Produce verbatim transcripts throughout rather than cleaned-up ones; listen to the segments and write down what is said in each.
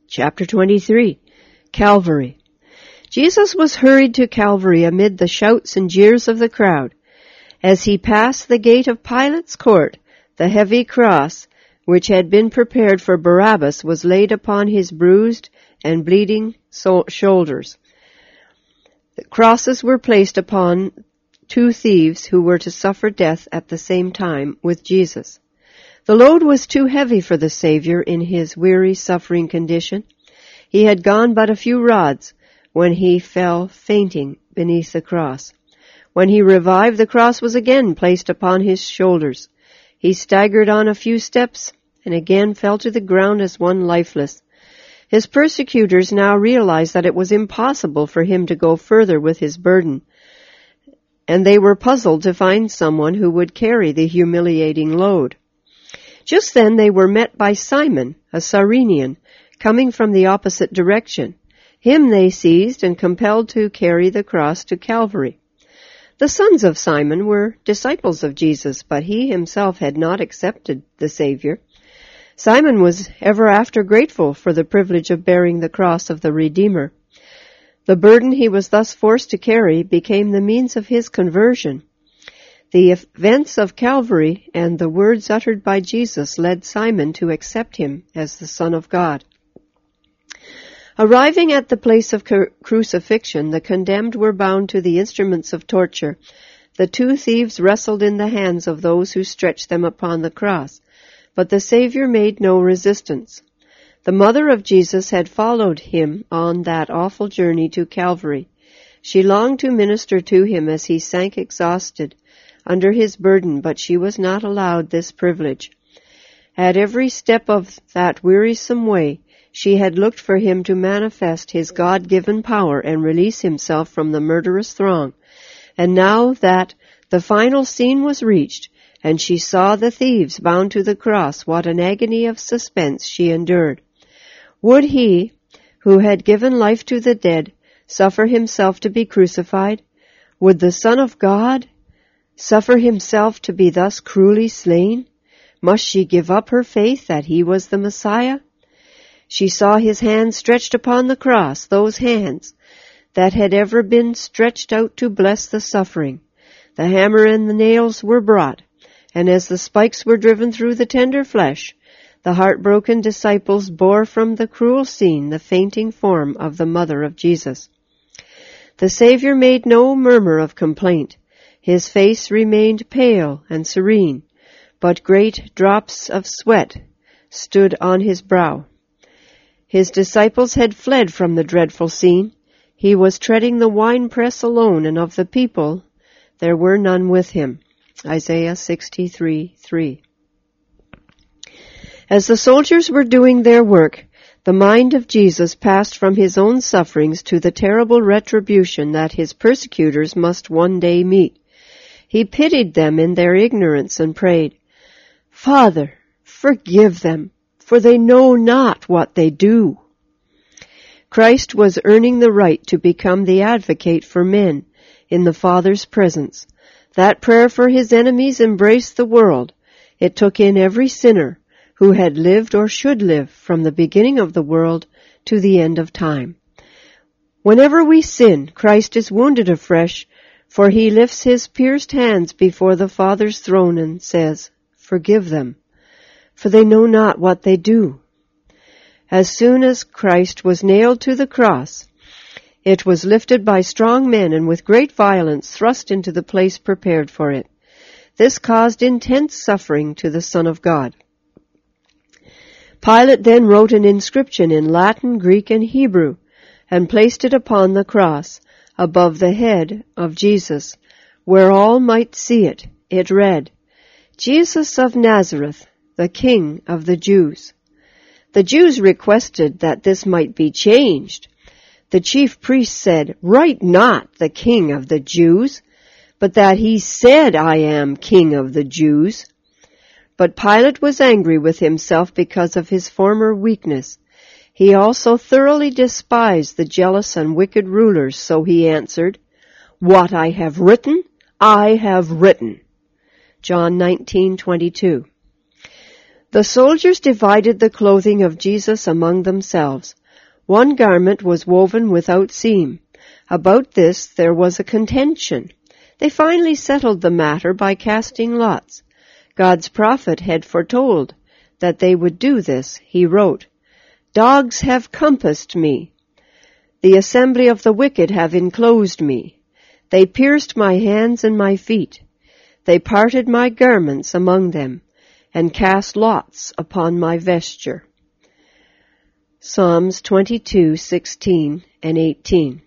Chapter twenty-three, Calvary. Jesus was hurried to Calvary amid the shouts and jeers of the crowd. As he passed the gate of Pilate's court, the heavy cross, which had been prepared for Barabbas, was laid upon his bruised and bleeding so- shoulders. The crosses were placed upon two thieves who were to suffer death at the same time with Jesus. The load was too heavy for the Savior in his weary, suffering condition. He had gone but a few rods when he fell fainting beneath the cross. When he revived, the cross was again placed upon his shoulders. He staggered on a few steps and again fell to the ground as one lifeless. His persecutors now realized that it was impossible for him to go further with his burden, and they were puzzled to find someone who would carry the humiliating load. Just then they were met by Simon, a Cyrenian, coming from the opposite direction. Him they seized and compelled to carry the cross to Calvary. The sons of Simon were disciples of Jesus, but he himself had not accepted the Savior. Simon was ever after grateful for the privilege of bearing the cross of the Redeemer. The burden he was thus forced to carry became the means of his conversion. The events of Calvary and the words uttered by Jesus led Simon to accept him as the Son of God. Arriving at the place of cru- crucifixion, the condemned were bound to the instruments of torture. The two thieves wrestled in the hands of those who stretched them upon the cross, but the Savior made no resistance. The mother of Jesus had followed him on that awful journey to Calvary. She longed to minister to him as he sank exhausted under his burden, but she was not allowed this privilege. At every step of that wearisome way, she had looked for him to manifest his God-given power and release himself from the murderous throng. And now that the final scene was reached, and she saw the thieves bound to the cross, what an agony of suspense she endured. Would he, who had given life to the dead, suffer himself to be crucified? Would the Son of God suffer himself to be thus cruelly slain? Must she give up her faith that he was the Messiah? She saw his hands stretched upon the cross, those hands that had ever been stretched out to bless the suffering. The hammer and the nails were brought, and as the spikes were driven through the tender flesh, the heartbroken disciples bore from the cruel scene the fainting form of the mother of Jesus. The Savior made no murmur of complaint. His face remained pale and serene, but great drops of sweat stood on his brow. His disciples had fled from the dreadful scene. He was treading the winepress alone, and of the people there were none with him. Isaiah sixty-three three. As the soldiers were doing their work, the mind of Jesus passed from his own sufferings to the terrible retribution that his persecutors must one day meet. He pitied them in their ignorance and prayed, "Father, forgive them, for they know not what they do." Christ was earning the right to become the advocate for men in the Father's presence. That prayer for his enemies embraced the world. It took in every sinner who had lived or should live from the beginning of the world to the end of time. Whenever we sin, Christ is wounded afresh, for he lifts his pierced hands before the Father's throne and says, "Forgive them, for they know not what they do." As soon as Christ was nailed to the cross, it was lifted by strong men and with great violence thrust into the place prepared for it. This caused intense suffering to the Son of God. Pilate then wrote an inscription in Latin, Greek, and Hebrew, and placed it upon the cross, above the head of Jesus, where all might see it. It read, "Jesus of Nazareth, the King of the Jews." The Jews requested that this might be changed. The chief priest said, "Write not the King of the Jews, but that he said, 'I am King of the Jews.'" But Pilate was angry with himself because of his former weakness. He also thoroughly despised the jealous and wicked rulers, so he answered, "What I have written, I have written." John nineteen twenty-two. The soldiers divided the clothing of Jesus among themselves. One garment was woven without seam. About this there was a contention. They finally settled the matter by casting lots. God's prophet had foretold that they would do this. He wrote, "Dogs have compassed me. The assembly of the wicked have enclosed me. They pierced my hands and my feet. They parted my garments among them, and cast lots upon my vesture." Psalms twenty-two, sixteen and eighteen.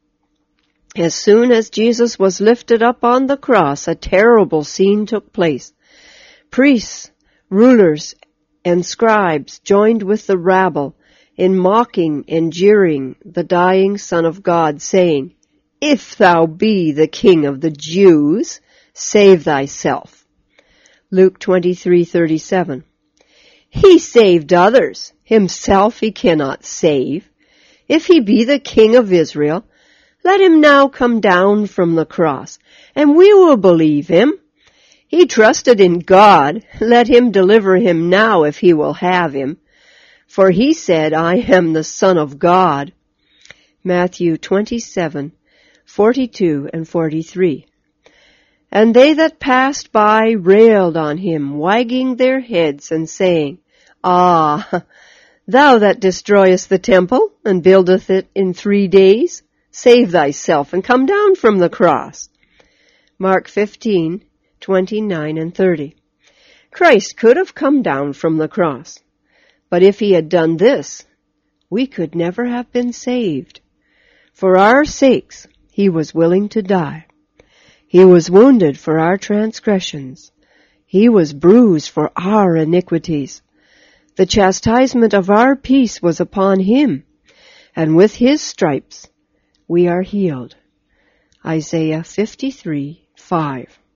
As soon as Jesus was lifted up on the cross, a terrible scene took place. Priests, rulers, and scribes joined with the rabble in mocking and jeering the dying Son of God, saying, "If thou be the King of the Jews, save thyself." Luke twenty-three, thirty-seven. He saved others. Himself he cannot save. If he be the King of Israel, let him now come down from the cross, and we will believe him. He trusted in God. Let him deliver him now if he will have him. For he said, "I am the Son of God." Matthew twenty-seven, forty-two and forty-three. And they that passed by railed on him, wagging their heads and saying, "Ah, thou that destroyest the temple and buildeth it in three days, save thyself and come down from the cross." Mark fifteen, twenty-nine and thirty. Christ could have come down from the cross, but if he had done this, we could never have been saved. For our sakes he was willing to die. He was wounded for our transgressions. He was bruised for our iniquities. The chastisement of our peace was upon him, and with his stripes we are healed. Isaiah fifty-three, five.